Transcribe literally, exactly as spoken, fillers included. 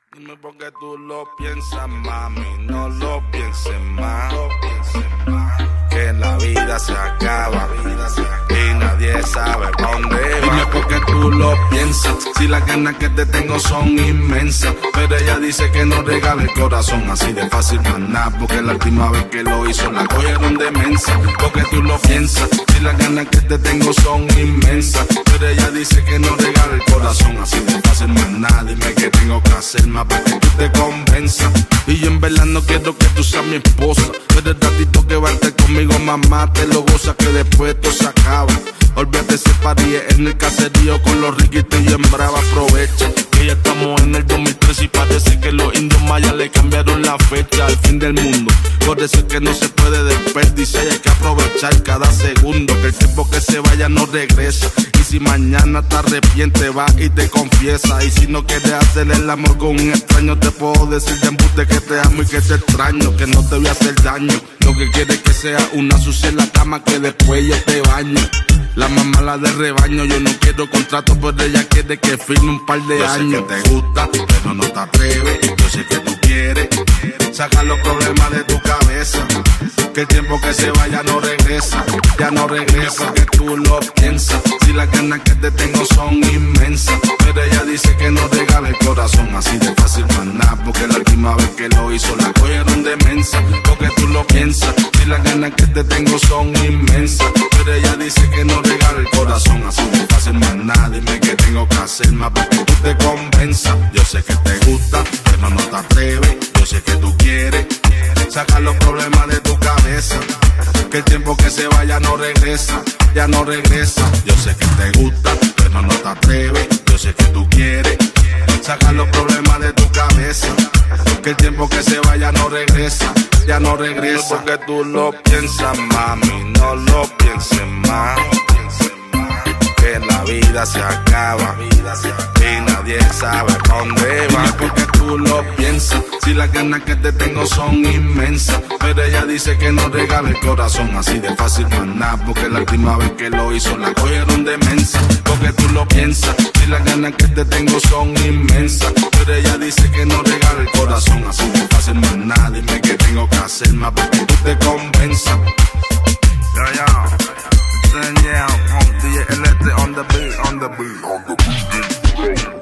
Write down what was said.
Dime por qué tú lo piensas, mami, no lo pienses más. No pienses más. Que la vida se acaba y nadie sabe pa' dónde va. Dime por qué tú lo piensas, si las ganas que te tengo son inmensas. Pero ella dice que no regala el corazón así de fácil, más nada. Porque la última vez que lo hizo la cogieron de mensa. Porque tú lo piensas, si las ganas que te tengo son inmensas. Pero ella dice que no regala el corazón así de fácil, más nada. Dime qué tengo que hacer más para que tú te convenzas. Y yo en verdad no quiero que tú seas mi esposa, pero el ratito que va a estar conmigo, mamá, te lo goza que después todo se acaba. Olvídate ese party en el caserío con los riquitos y en brava aprovecha. Que ya estamos en el dos mil tres y parece que los indios mayas le cambiaron la fecha al fin del mundo. Por eso es que no se puede desperdiciar y hay que aprovechar cada segundo. Que el tiempo que se vaya no regresa. Y si mañana te arrepientes, va y te confiesa. Y si no quieres hacer el amor con un extraño, te puedo decir de embuste que te amo y que te extraño, que no te voy a hacer daño. Lo que quieres es que sea una sucia en la cama, que después yo te baño. La mamá la de rebaño, yo no quiero contrato, pero ella quiere que firme un par de yo años. Yo sé que te gusta, pero no te atreves. Yo sé que tú quieres sacar los problemas de tu cabeza. Que el tiempo que se vaya no regresa, ya no regresa. Porque tú lo piensas, si las ganas que te tengo son inmensas. Pero ella dice que no regala el corazón así de fácil, más nada. Porque la última vez que lo hizo la cogieron de mensa. Porque tú lo piensas, si las ganas que te tengo son inmensas. Pero ella dice que no regala el corazón así de fácil, más nada. Dime qué tengo que hacer más para que tú te convenzas. Yo sé que te gusta, pero no te atreves. Yo sé que tú quieres sacar los problemas de tu cabeza. Que el tiempo que se vaya no regresa, ya no regresa. Yo sé que te gusta, pero no te atreves. Yo sé que tú quieres sacar los problemas de tu cabeza. Que el tiempo que se vaya no regresa, ya no regresa. Porque tú lo piensas, mami, no lo pienses más. Que la vida se acaba y nadie sabe pa' dónde va. Porque tú lo piensas, si las ganas que te tengo son inmensas. Pero ella dice que no regala el corazón así de fácil, más nada. Porque la última vez que lo hizo la cogieron de mensa. Porque tú lo piensas, si las ganas que te tengo son inmensas. Pero ella dice que no regala el corazón así de fácil, más nada. Dime qué tengo que hacer más para que tú te convenzas. Yo, yo. Yeah, on D J Electric on the beat, on the beat, on the beat.